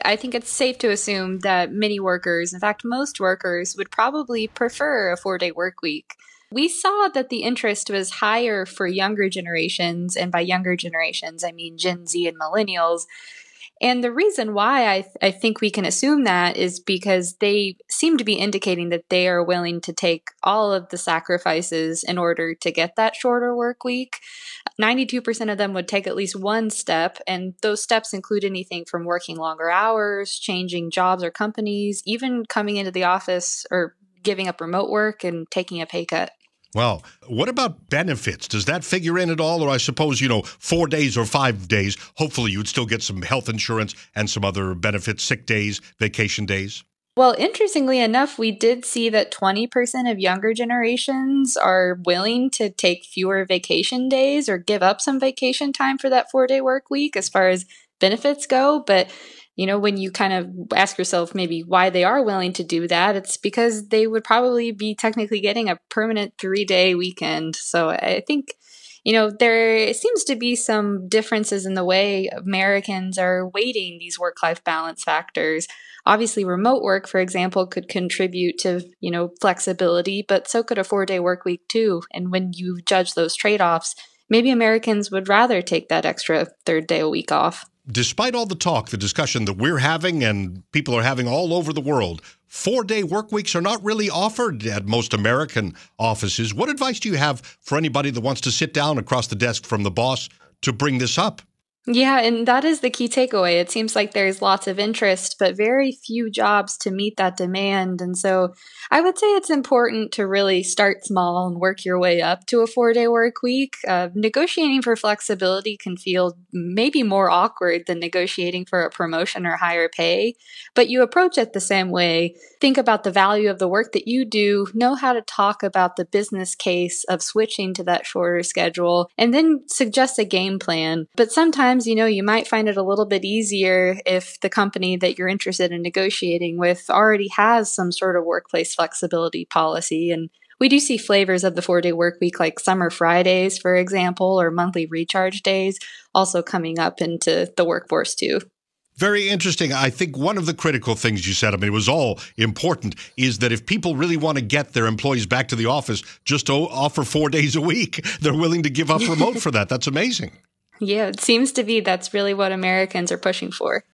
I think it's safe to assume that many workers, in fact, most workers, would probably prefer a 4-day work week. We saw that the interest was higher for younger generations, and by younger generations, I mean Gen Z and millennials. And the reason why I think we can assume that is because they seem to be indicating that they are willing to take all of the sacrifices in order to get that shorter work week. 92% of them would take at least one step, and those steps include anything from working longer hours, changing jobs or companies, even coming into the office or giving up remote work and taking a pay cut. Well, what about benefits? Does that figure in at all? Or I suppose, 4 days or 5 days, hopefully you'd still get some health insurance and some other benefits, sick days, vacation days. Well, interestingly enough, we did see that 20% of younger generations are willing to take fewer vacation days or give up some vacation time for that 4-day work week as far as benefits go. But when you kind of ask yourself maybe why they are willing to do that, it's because they would probably be technically getting a permanent 3-day weekend. So I think, there seems to be some differences in the way Americans are weighting these work-life balance factors. Obviously, remote work, for example, could contribute to, flexibility, but so could a 4-day work week too. And when you judge those trade-offs, maybe Americans would rather take that extra third day a week off. Despite all the talk, the discussion that we're having and people are having all over the world, 4-day work weeks are not really offered at most American offices. What advice do you have for anybody that wants to sit down across the desk from the boss to bring this up? Yeah, and that is the key takeaway. It seems like there's lots of interest, but very few jobs to meet that demand. And so I would say it's important to really start small and work your way up to a 4-day work week. Negotiating for flexibility can feel maybe more awkward than negotiating for a promotion or higher pay, but you approach it the same way. Think about the value of the work that you do, know how to talk about the business case of switching to that shorter schedule, and then suggest a game plan. But sometimes, you might find it a little bit easier if the company that you're interested in negotiating with already has some sort of workplace flexibility policy. And we do see flavors of the 4-day work week, like summer Fridays, for example, or monthly recharge days, also coming up into the workforce too. Very interesting. I think one of the critical things you said, it was all important, is that if people really want to get their employees back to the office, just to offer 4 days a week. They're willing to give up remote for that. That's amazing. Yeah, it seems to be that's really what Americans are pushing for.